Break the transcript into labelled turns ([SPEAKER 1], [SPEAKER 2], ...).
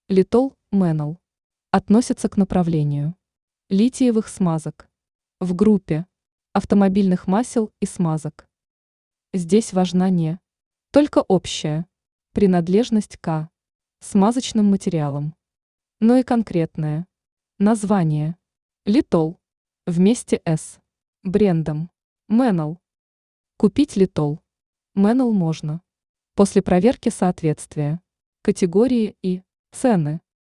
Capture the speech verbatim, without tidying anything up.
[SPEAKER 1] Литол, Мэннел. Относится к направлению литиевых смазок. В группе автомобильных масел и смазок. Здесь важна не только общая принадлежность к смазочным материалам, но и конкретное название Литол вместе с брендом Мэннел. Купить Литол Мэннел можно после проверки соответствия, категории и цены.